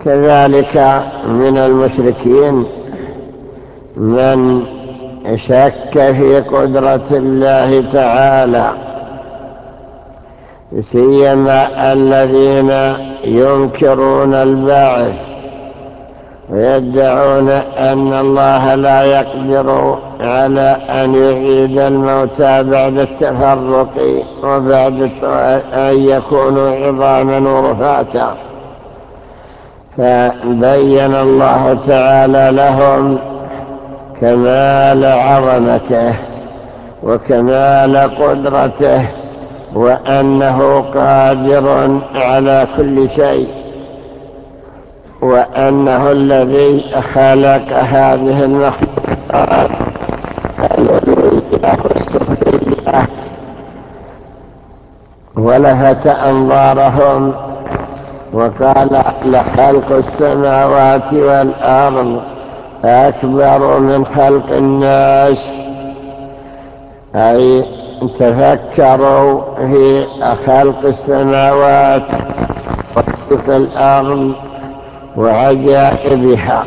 كذلك من المشركين من شك في قدرة الله تعالى، سيما الذين ينكرون البعث ويدعون أن الله لا يقدر على أن يعيد الموتى بعد التفرق وبعد أن يكونوا عظاما ورفاتا. فبين الله تعالى لهم كمال عظمته وكمال قدرته، وأنه قادر على كل شيء، وأنه الذي خلق هذه المخلوقات العلوية والسفلية ولفت أنظارهم وقال: لخلق السماوات والأرض أكبر من خلق الناس. أي تفكروا في خلق السماوات وخلق الأرض وعجائبها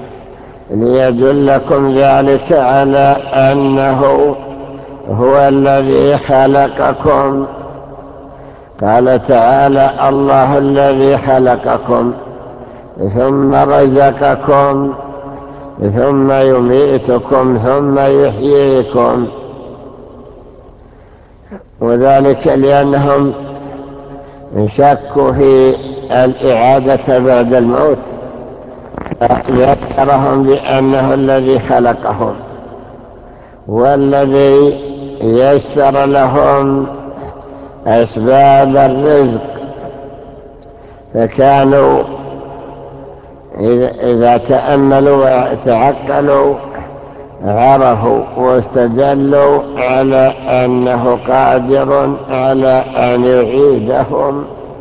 ليدلكم ذلك على أنه هو الذي خلقكم. قال تعالى: الله الذي خلقكم ثم رزقكم ثم يميتكم ثم يحييكم. وذلك لأنهم شكوا في الإعادة بعد الموت، فذكرهم بأنه الذي خلقهم والذي يسر لهم أسباب الرزق. فكانوا إذا تأملوا وتعقلوا عرفوا واستدلوا على أنه قادر على أن يعيدهم،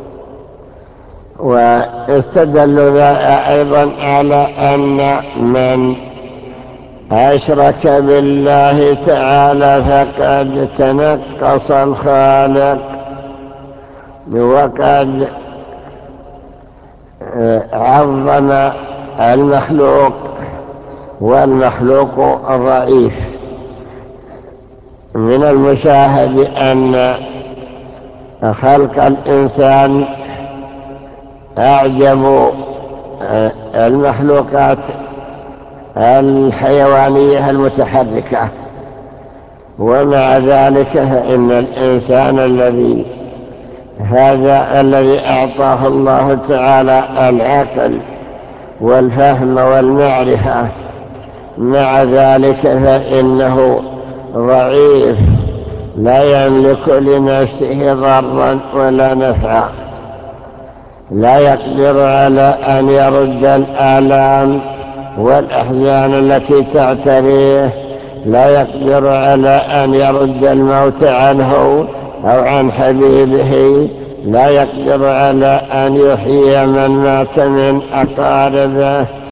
واستدلوا أيضا على أن من أشرك بالله تعالى فقد تنقص الخالق وقد عظم المخلوق، والمخلوق ضعيف. من المشاهد أن خلق الإنسان أعجب المخلوقات الحيوانية المتحركة، ومع ذلك فإن الإنسان الذي أعطاه الله تعالى العقل والفهم والمعرفة، مع ذلك فإنه ضعيف لا يملك لنفسه ضرا ولا نفعا، لا يقدر على أن يرد الآلام والأحزان التي تعتريه، لا يقدر على أن يرد الموت عنه أو عن حبيبه، لا يقدر على أن يحيي من مات من أقاربه،